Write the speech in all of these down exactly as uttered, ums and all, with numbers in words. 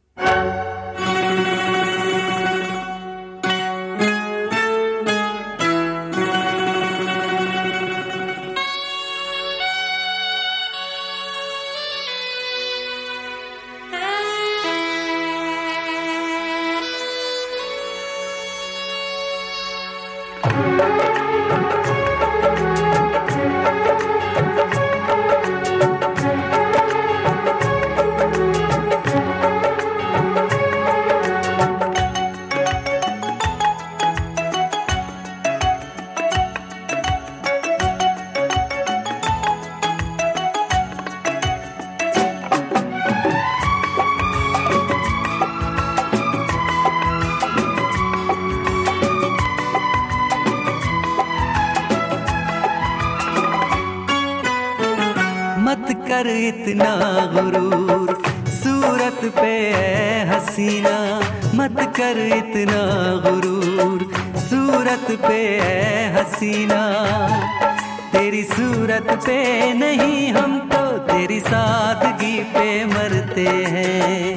मत कर इतना गुरूर सूरत पे है हसीना, मत कर इतना गुरूर सूरत पे है हसीना। तेरी सूरत पे नहीं हम तो तेरी सादगी पे मरते हैं।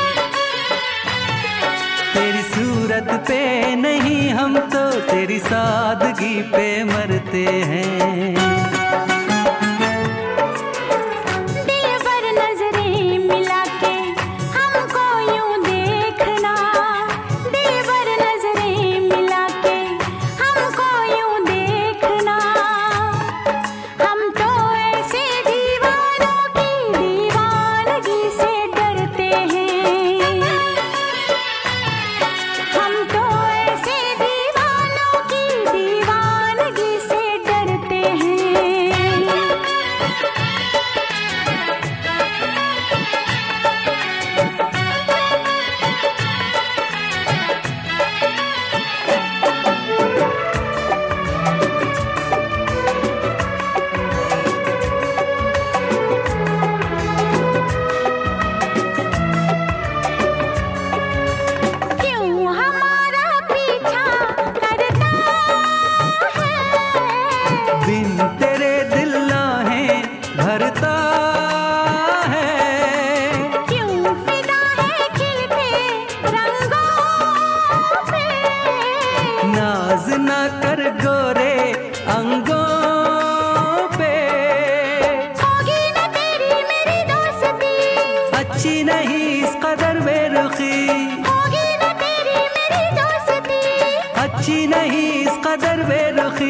तेरी सूरत पे नहीं हम तो तेरी सादगी पे मरते हैं। बिन तेरे दिल आहें भरता है, क्यों फिदा है खिलते रंगों पे। नाज ना कर गोरे अंगों पे। होगी न तेरी मेरी दोस्ती, अच्छी नहीं इस कदर बेरुखी। होगी न तेरी मेरी दोस्ती, अच्छी नहीं इस कदर बेरुखी।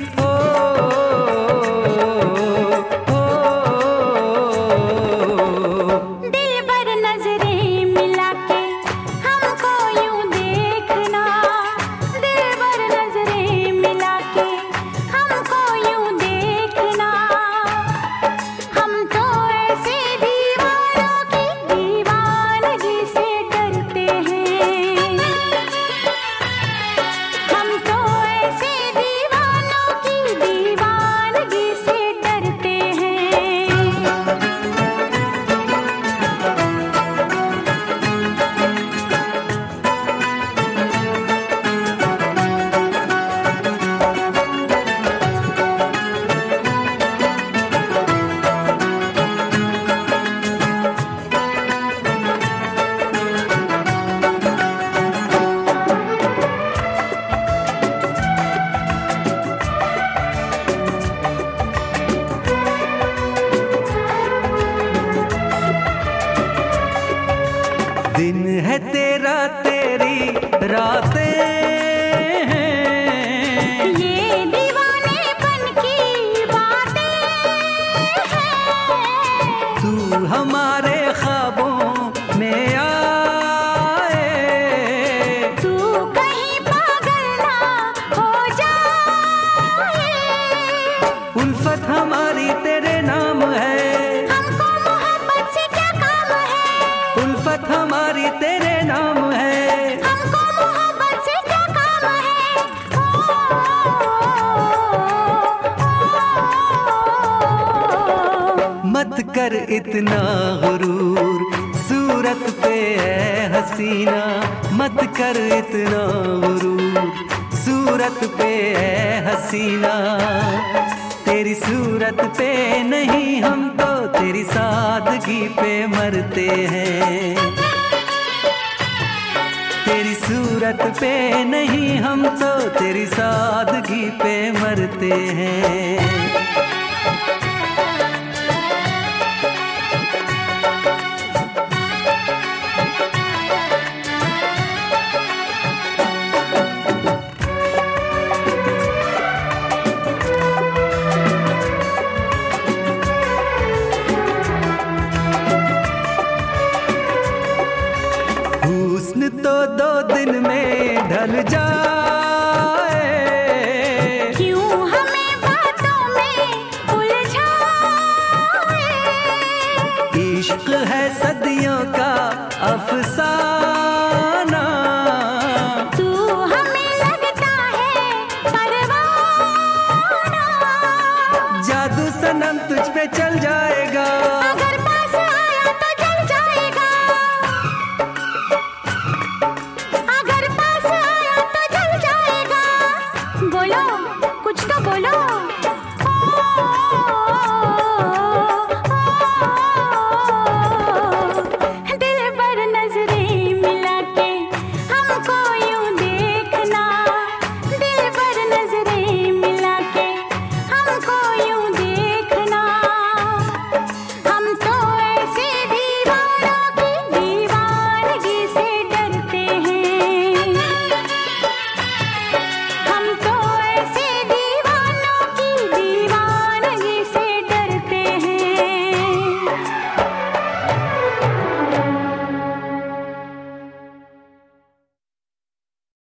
दिन है तेरा तेरी रातें हैं, ये दीवानेपन की बातें हैं। तू हमारे ख्वाबों में आए, तू कहीं पागल ना हो जाए। उल्फत हमारी तेरे नाम है, हमको मोहब्बत से क्या काम है। उल्फत हमारी तेरे नाम है। हमको मोहब्बत से क्या काम है। मत कर इतना गुरूर सूरत पे है हसीना, मत कर इतना गुरूर सूरत पे है हसीना। तेरी सूरत पे नहीं हम तो तेरी सादगी पे मरते हैं। सूरत पे नहीं, हम तो तेरी सादगी पे मरते हैं। हुस्न तो दो दिन में ढल जाए, क्यों हमें बातों में उलझाए। इश्क है सदियों का अफसाना, तू हमें लगता है परवाना। जादू सनम तुझ पे चल जाएगा, अगर पास आया तो जल जाएगा। अगर पास आया तो जल जाएगा। बोलो कुछ तो बोलो।